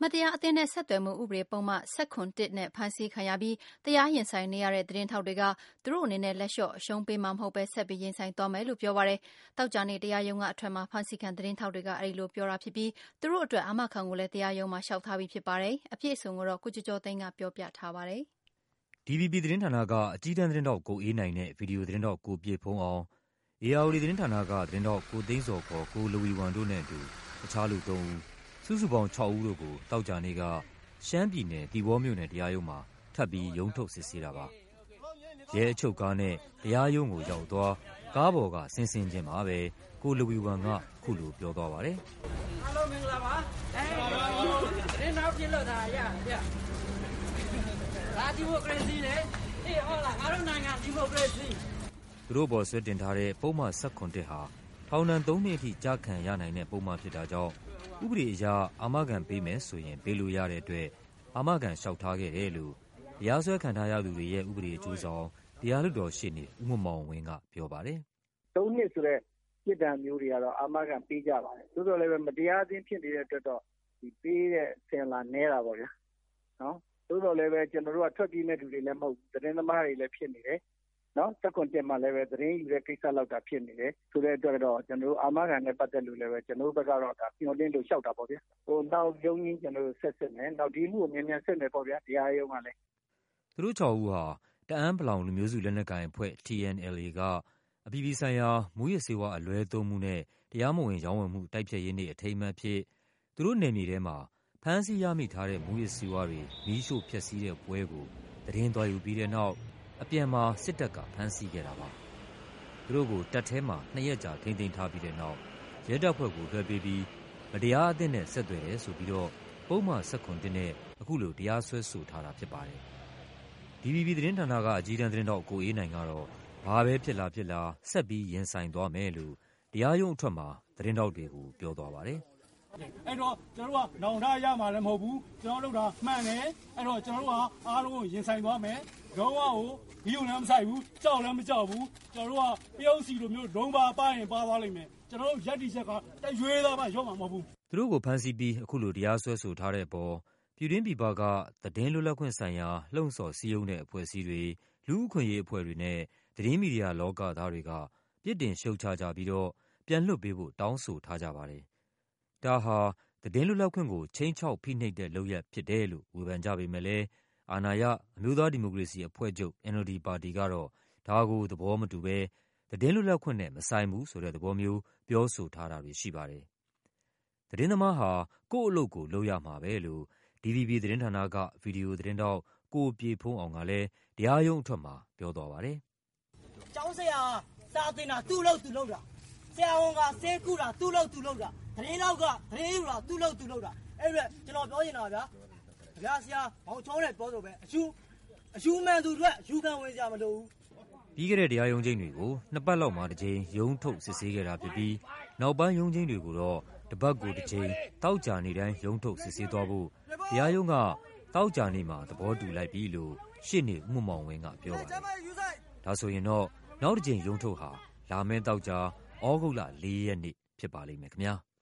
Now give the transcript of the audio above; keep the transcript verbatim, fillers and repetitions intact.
မတရားအသင်းနဲ့ဆက်သွယ်မှုဥပဒေပုဒ်မ၁၇ နဲ့ဖမ်းဆီးခံရပြီးတရားရင်ဆိုင်နေရတဲ့သတင်းထောက်တွေကသူတို့အနေနဲ့လက်လျှော့အရှုံးပေးမှာမဟုတ်ပဲဆက်ပြီးရင်ဆိုင်သွားမယ်လို့ပြောပါတယ်။သောကြာနေ့တရားရုံးကအထွက်မှာဖမ်းဆီးခံသတင်းထောက်တွေကအဲဒီလိုပြောတာဖြစ်ပြီးသူတို့အတွက်အာမခံကိုလည်းတရားရုံးမှာလျှောက်ထားပြီးဖြစ်ပါတယ်။အပြည့်အစုံကိုတော့ကိုကျော်ကျော်သိန်းကပြောပြထားပါတယ်။ ဒီဗီဘီ သတင်းဌာနကအကြီးတန်းသတင်းထောက်ကိုအေးနိုင်နဲ့ဗီဒီယိုသတင်းထောက်ကိုပြည့်ဖုံးအောင်၊ ဧရာဝတီသတင်းဌာနကသတင်းထောက်ကိုသိန်းဇော်ခေါ်ကိုလဝီဝမ်တို့နဲ့အတူအခြားလူသုံးဦးစုစုပေါင်းခြောက်ဦးတို့ကိုသောကြာနေ့ကရှမ်းပြည်နယ်သီပေါမြို့နယ်တရားရုံးမှာထပ်ပြီးရုံးထုတ်စစ်ဆေးတာပါ။ရဲအချုပ်ကားနဲ့တရားရုံးကိုရောက်သွားကားပေါ်ကဆင်းဆင်းချင်းမှာပဲကိုလဝီဝမ်ကခုလိုပြောသွားပါတယ်။အားလုံးမင်္ဂလာပါ။အဲဒီသတင်းထောက်ပြလို့တာရရ။ဒါဒီမိုကရေစီလေ။အေးဟုတ်လားငါတို့နိုင်ငံဒီမိုကရေစီ။သူတို့ပေါ်ဆွဲတင်ထားတဲ့ပုံမှန်၁၇ဟာထောင်ဒဏ်သုံးနှစ်အထိကြာခံရနိုင်တဲ့ပုံမှန်ဖြစ်တာကြောင့်ဥပဒေအရအာမခံပေးမယ်ဆိုရင်ပေးလို့ရတဲ့အတွက်အာမခံလျှောက်ထားခဲ့တယ်လို့တရားစွဲခံထားရသူတွေရဲ့ဥပဒေအကျိုးဆောင်တရားလွှတ်တော်ရှေ့နေဦးမောင်မောင်ဝင်းကပြောပါတယ်။သုံးနှစ်ဆိုတဲ့ပြစ်ဒဏ်မျိုးတွေကတော့အာမခံပေးကြပါတယ်။သို့တော်လည်းပဲမတရားသင်းဖြစ်နေတဲ့အတွက်တော့ဒီပေးတဲ့ဆင်လာနဲတာပေါ့ဗျာ။နော်။သို့တော်လည်းပဲကျွန်တော်တို့ကထွက်ပြေးမဲ့သူတွေလည်းမဟုတ်သတင်းသမားတွေလည်းဖြစ်နေတယ်။နော်၁၇တက်မှလည်းပဲသတင်းယူတဲ့ကိစ္စလောက်တာဖြစ်နေတယ်ဆိုတဲ့အတွက်တော့ကျွန်တော်တို့အာမခံနဲ့ပတ်သက်လို့လည်းပဲကျွန်တော်တို့ဘက်ကတော့ဒါညှို့တင်းလို့လျှောက်တာပေါ့ဗျာဟိုနောက်ရုံးကြီးကျွန်တော်တို့ဆက်စစ်မယ်နောက်ဒီမှုကိုမြန်မြန်ဆက်မယ်ပေါ့ဗျာတရားရုံးကလည်းသူတို့ခြောက်ဦးဟာတအန်းပလောင်လူမျိုးစုလက်နက်ကိုင်အဖွဲ့ T N L A ကအပြည်ပြည်ဆိုင်ရာမူရစ်ဆေးဝါးအလွဲသုံးမှုနဲ့တရားမဝင်ရောင်းဝယ်မှုတိုက်ဖျက်ရေးနေ့အထိမ်းအမှတ်ဖြစ်သူတို့နယ်မြေထဲမှာဖမ်းဆီးရမိထားတဲ့မူရစ်ဆေးဝါးတွေမီးရှို့ဖျက်ဆီးတဲ့ပွဲကိုသတင်းသွားယူပြီးတဲ့နောက်အပြန်မှာစစ်တပ်ကဖမ်းဆီးခဲ့တာပါ။သူတို့ကိုတပ်ထဲမှာနှစ်ရက်ကြာထိန်းသိမ်းထားပြီးတဲ့နောက်ရဲတပ်ဖွဲ့ကိုလွှဲပေးပြီးမတရားအသင်းနဲ့ဆက်သွယ်တယ်ဆိုပြီးတော့ပုံမှန်၁၇နဲ့အခုလိုတရားစွဲဆိုထားတာဖြစ်ပါတယ်။ ဒီဗီဘီ သတင်းဌာနကအကြီးတန်းသတင်းထောက်ကိုအေးနိုင်ကတော့ဘာပဲဖြစ်လာဖြစ်လာဆက်ပြီးရင်ဆိုင်သွားမယ်လို့တရားရုံးအထွက်မှာသတင်းထောက်တွေကိုပြောသွားပါတယ်။အဲ့တော့ကျွန်တော်တို့ကနောင်တရမှာလည်းမဟုတ်ဘူးကျွန်တော်တို့ကမှန်တယ်အဲ့တော့ကျွန်တော်တို့ကအားလုံးကိုရင်ဆိုင်သွားမယ်လုံးဝကိုဒီုံလည်းမဆိုင်ဘူးကြောက်လည်းမကြောက်ဘူးကျွန်တော်တို့ကပျောက်စီလိုမျိုးဒုံပါပါရင်ပါသွားလိမ့်မယ်ကျွန်တော်တို့ရက်တီချက်ကတရွေးသားမှရော့မှာမဟုတ်ဘူးသူတို့ကိုဖမ်းဆီးပြီးအခုလိုတရားစွဲဆိုထားတဲ့အပေါ်ပြည်တွင်းပြည်ပကသတင်းလွတ်လပ်ခွင့်ဆိုင်ရာလှုံ့ဆော်စည်းရုံးတဲ့အဖွဲ့အစည်းတွေလူ့အခွင့်အရေးအဖွဲ့တွေနဲ့သတင်းမီဒီယာလောကသားတွေကပြစ်တင်ရှုတ်ချကြပြီးတော့ပြန်လွှတ်ပေးဖို့တောင်းဆိုထားကြပါတယ်။ဒါဟာသတင်းလွတ်လပ်ခွင့်ကိုခြိမ်းခြောက်ဖိနှိပ်တဲ့လုပ်ရပ်ဖြစ်တယ်လို့ဝေဖန်ကြပေမဲ့လည်းအာဏာရအမျိုးသားဒီမိုကရေစီအဖွဲ့ချုပ် N L D ပါတီကတော့ဒါကိုသဘောမတူဘဲသတင်းလွတ်လပ်ခွင့်နဲ့မဆိုင်ဘူးဆိုတဲ့သဘောမျိုးပြောဆိုထားတာတွေရှိပါတယ်။သတင်းသမားဟာကိုယ့်အလုပ်ကိုလုပ်ရမှာပဲလို့ဒီဗီဘီ သတင်းဌာနကဗီဒီယိုသတင်းထောက်ကိုပြည့်ဖုံးအောင်ကလည်းတရားရုံးအထွက်မှာပြောသွားပါတယ်။ကျောင်းဆရာစာသင်တာသူ့လို့သူ့လို့တာဆရာဝန်ကဆေးကုတာသူ့လို့သူ့လို့တာသတင်းတော့ကသတင်းယူတာသူ့လို့သူ့လို့တာအဲ့ဒါကျွန်တော်ပြောနေတာဗျာဗျာဆရာဘောင်ချုံးနဲ့ပြောဆိုပဲအရှူအရှူမှန်သူတွေအရှူခံဝင်ကြမလို့ပြီးခဲ့တဲ့တရားရုံးချိန်တွေကိုနှစ်ပတ်လောက်မှတစ်ချိန်ရုံးထုတ်စစ်ဆေးခဲ့တာဖြစ်ပြီးနောက်ပိုင်းရုံးချိန်တွေကိုတော့တပတ်ကိုတစ်ချိန်တောက်ကြနေတိုင်းရုံးထုတ်စစ်ဆေးသွားဖို့တရားရုံးကတောက်ကြနေမှာသဘောတူလိုက်ပြီလို့ရှေ့နေဦးမောင်ဝင်းကပြောပါတယ်။ဒါဆိုရင်တော့နောက်တစ်ချိန်ရုံးထုတ်ဟာလာမယ့်တောက်ကြဩဂုတ်လ၄ရက်နေ့ဖြစ်ပါလိမ့်မယ်ခင်ဗျာ။